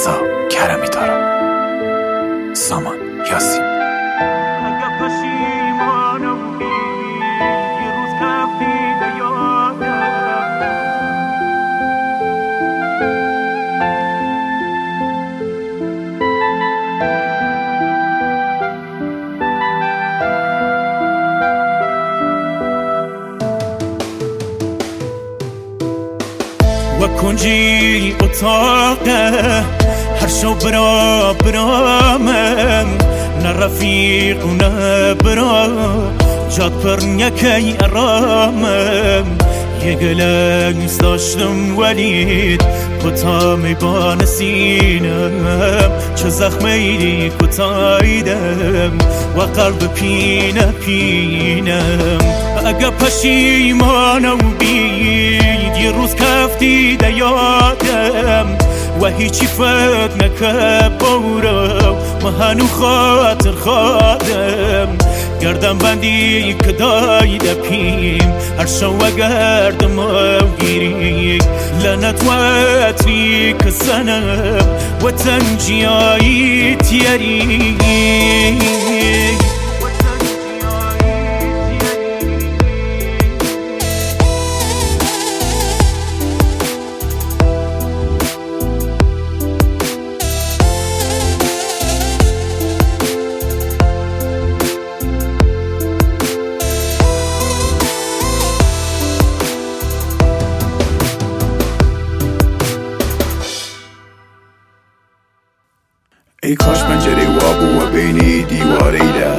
رضا کرمی دارم. سامان یاسین. اگه پشیمانم بی یه روز کفیده یادم و کنجی اتاقه هر شو برامم نه رفیق و نه برا جاد پر نکی ارامم یه گلنس داشتم ولید کتا میبان سینم چه زخمی کتایدم و قلب پینم اگه پشیمانم بید یه روز کفتی یادم و هیچی فکر نکه بورم و هنو خاطر خادم گردم بندی که دایده پیم هر شو گردم و گیری لنت و اتری که سنم و تنجیایی تیری ای کاش پنجره وابو و بینی دیواریله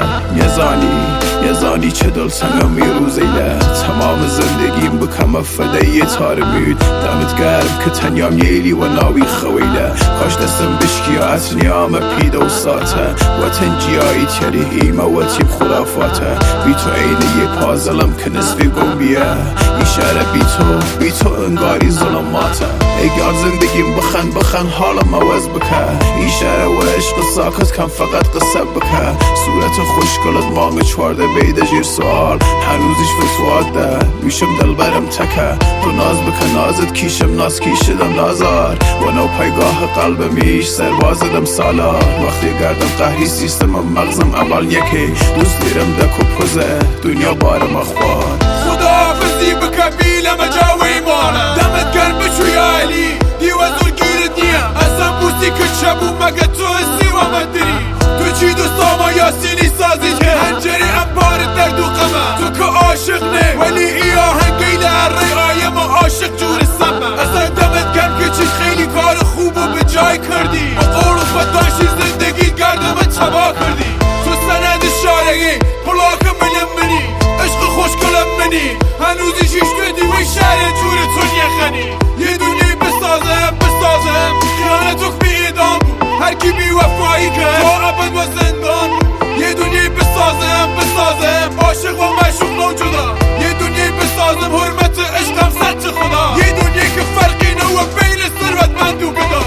یزانی چه دل سنگم میروزیله تمام زندگیم بکم فدای تارمید دمت گرم که تنیام ییلی و ناوی خویله کاش دستم بشکی از نیام پیدا و ساته و تنجیایی تیری ایمه و تیم خرافاته بی تو عینه یه پازلم که نصفی گنبیه ای شهر بی تو انگاری ظلماته ای گار زندگیم بخن حالم عوض بکه ای شهر و عشق ساکت کم فقط قصه بکه صورت خوشگلت مانگ چوارده بیده جیر سوال هنوزیش فتوات ده میشم دل برم تکه تو ناز بکن نازت کیشم ناز کیشدم نازار و نو پایگاه قلب میش سربازدم سالار وقتی گردم قهری سیستم مغزم اول یکی دوست دیرم دکو پوزه دنیا بارم اخبار خداحافظی بکن بیلم جاوی مانه دمت گرم بشو یا علی دیو زور گیرت نیم اصلا بوسی که شبو مگه تو هستی و من دری تو چی دوستاما یاسینی سازی که هنجری انبارت در دو قمه تو که عاشق نه ولی ای آهنگی در رای ما عاشق جور سمه اصلا دمت گرم که چی خیلی کار خوب و به جای کردی و قول و فتاشی زندگی گردم تبا کردی تو سند شارعی پلاک منی عشق خوشگلم منی هنوزی شیش کردی و شهر جور تو نیخنی یه دنیای بسازم خیانتو بی ادام بود هر کی بی وفایی کرد تا ابد و زندان یه دنیای بسازم عاشق و معشوق نوجودا یه دنیای بسازم حرمت عشقم سچ خدا یه دنیای که فرقی نو بین ثروتمند و گدا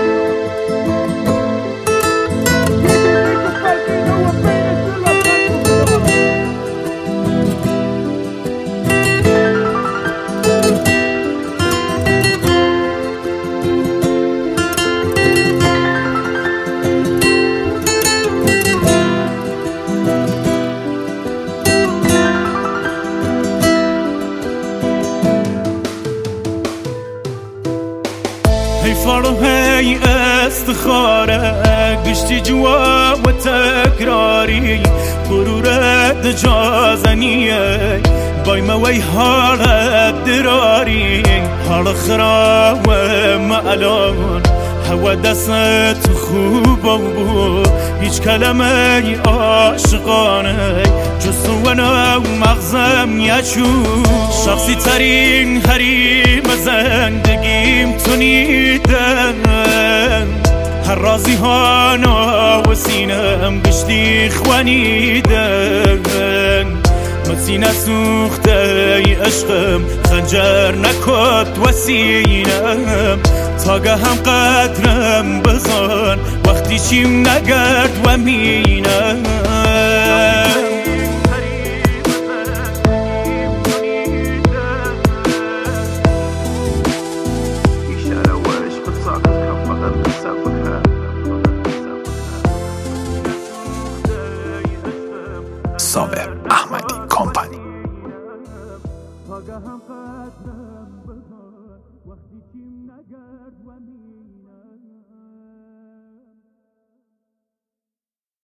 هی فارو هی استخاره گشتی جوا و تکراری غرورت جازنیه بای موی حالت دراری حال خراب معلوم هوا دست خوب بود هیچ کلمه عاشقانه جز و نو مغزم یچو شخصی ترین حریم زندگیم تو نیدن هر رازی ها و سینم گشتی خوانیدن مسینه سوخته ای عشقم خنجر نکد و سینم تاگه هم قدرم بخوان وقتی چیم نگرد و مینم ای شهر و عشق ساکت کم فقط قصه بکن صابر احمدی کمپانی. آگاهم قدم بکن وقتی چیم نگرد و می